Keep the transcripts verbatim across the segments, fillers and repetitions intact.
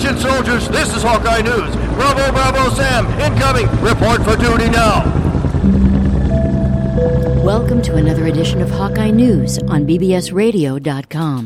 Attention soldiers, this is Hawkeye News. Bravo, Bravo, Sam, incoming. Report for duty now. Welcome to another edition of Hawkeye News on B B S radio dot com.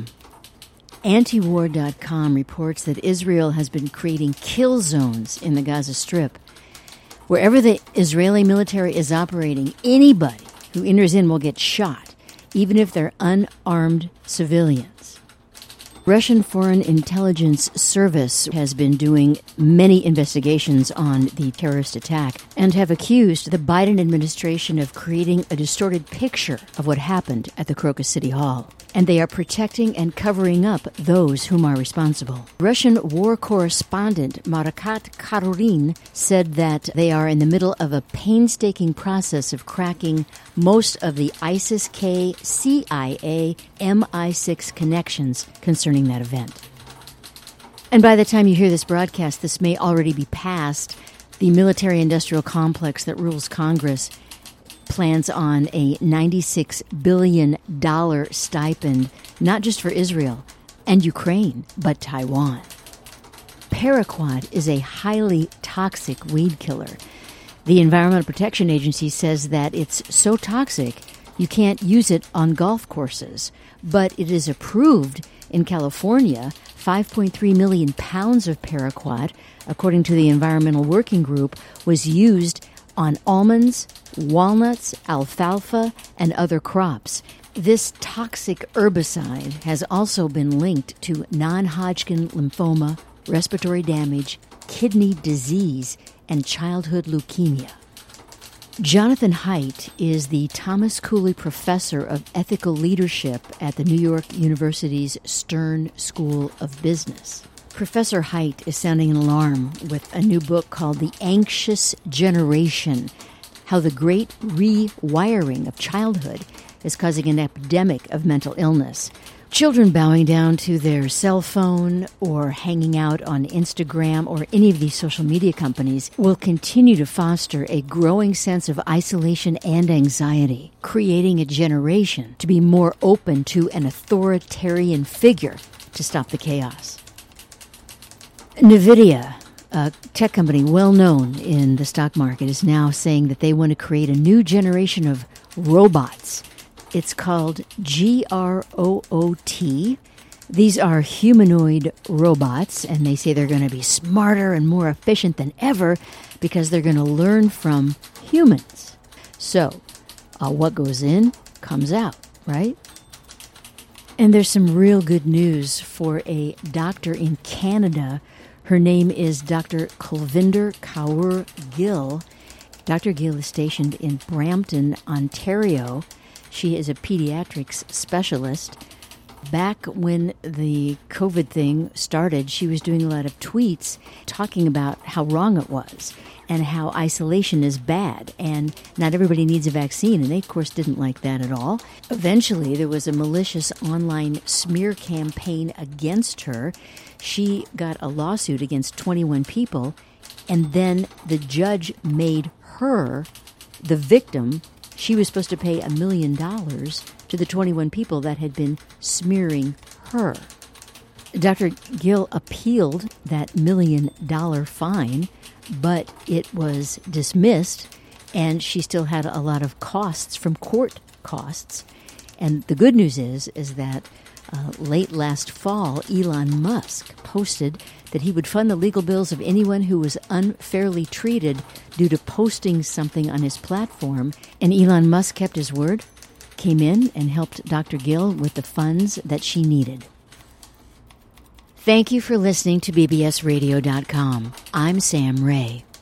Antiwar dot com reports that Israel has been creating kill zones in the Gaza Strip. Wherever the Israeli military is operating, anybody who enters in will get shot, even if they're unarmed civilians. Russian Foreign Intelligence Service has been doing many investigations on the terrorist attack and have accused the Biden administration of creating a distorted picture of what happened at the Crocus City Hall. And they are protecting and covering up those whom are responsible. Russian war correspondent Marakat Karurin said that they are in the middle of a painstaking process of cracking most of the ISIS-K, C I A, M I six connections concerning that event. And by the time you hear this broadcast, this may already be past. The military-industrial complex that rules Congress plans on a ninety-six billion dollars stipend, not just for Israel and Ukraine, but Taiwan. Paraquat is a highly toxic weed killer. The Environmental Protection Agency says that it's so toxic you can't use it on golf courses, but it is approved in California. five point three million pounds of paraquat, according to the Environmental Working Group, was used on almonds, walnuts, alfalfa, and other crops. This toxic herbicide has also been linked to non-Hodgkin lymphoma, respiratory damage, kidney disease, and childhood leukemia. Jonathan Haidt is the Thomas Cooley Professor of Ethical Leadership at the New York University's Stern School of Business. Professor Haidt is sounding an alarm with a new book called The Anxious Generation, How the Great Rewiring of Childhood is Causing an Epidemic of Mental Illness. Children bowing down to their cell phone or hanging out on Instagram or any of these social media companies will continue to foster a growing sense of isolation and anxiety, creating a generation to be more open to an authoritarian figure to stop the chaos. NVIDIA, a tech company well known in the stock market, is now saying that they want to create a new generation of robots. It's called G R O O T. These are humanoid robots, and they say they're going to be smarter and more efficient than ever because they're going to learn from humans. So, uh, what goes in comes out, right? And there's some real good news for a doctor in Canada. Her name is Doctor Kulvinder Kaur Gill. Doctor Gill is stationed in Brampton, Ontario. She is a pediatrics specialist. Back when the COVID thing started, she was doing a lot of tweets talking about how wrong it was and how isolation is bad and not everybody needs a vaccine. And they, of course, didn't like that at all. Eventually, there was a malicious online smear campaign against her. She got a lawsuit against twenty-one people, and then the judge made her the victim. She was supposed to pay a million dollars to the twenty-one people that had been smearing her. Doctor Gill appealed that million-dollar fine, but it was dismissed, and she still had a lot of costs from court costs. And the good news is, is that uh, late last fall, Elon Musk posted that he would fund the legal bills of anyone who was unfairly treated due to posting something on his platform. And Elon Musk kept his word, came in and helped Doctor Gill with the funds that she needed. Thank you for listening to B B S radio dot com. I'm Sam Ray.